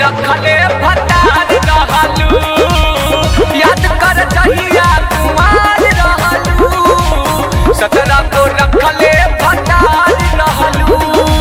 रखले भतार रहलू याद कर जहिया कुमार रहलू 17 को रखले भतार रहलू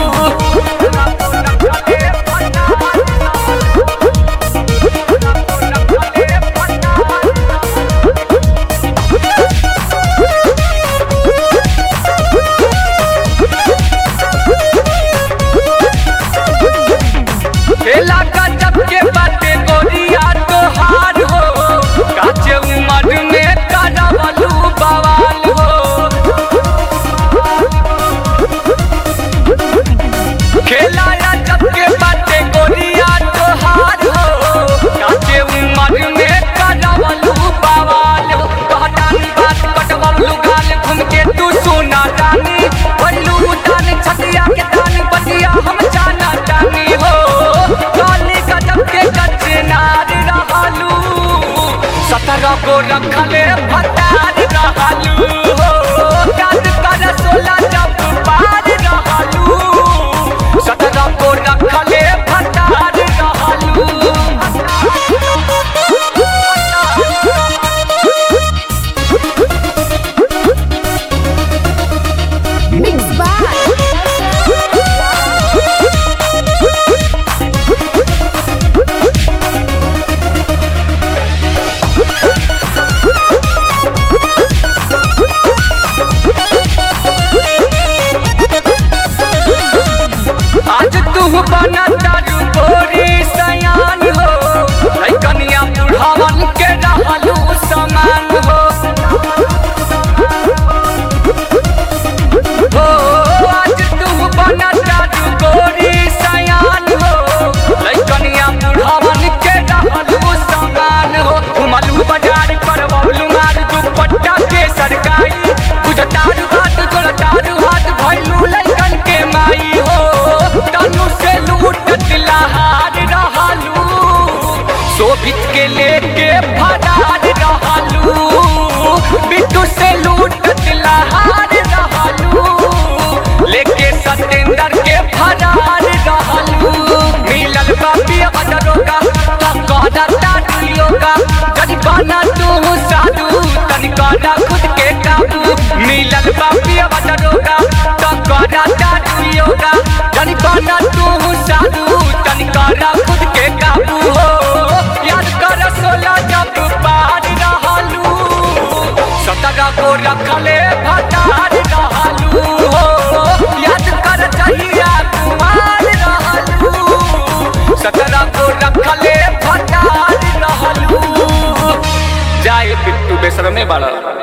को रखले भतार रहलू याद कर 16 जब पार रहलू 17 को रखले भतार रहलू बना तारू गोरी सयान हो कनिया बुढ़ावन के रहलू समान हो आज तू बना तारू गोरी सयान हो कनिया बुढ़ावन के रहलू समान हो घुमलू बाजार पर बबलू मार दुपट्टा के सरकाई बुझतारू हाथ गोलतारू हाथ भैलू लइकन के माई हो तनु से लूटत लहार रहलू शोभित के लेके फरार रहलू बिट्टू से लूटत लहार रहलू लेके सतेंद्र के फरार रहलू मिलल बापी अदरोगा कहता योगा जदि बना तू साधु तनि करा खुद के काबू मिलल बापी अदरोगा कहता योगा जदि बना तू साधु तनि करा खुद के काबू हो याद कर 16 जब पार रहलू 17 को रखले भतार रहलू हो याद कर जहिया कुमार रहलू 17 को रखले भतार रहलू जाए बिट्टू बेशरमे वाला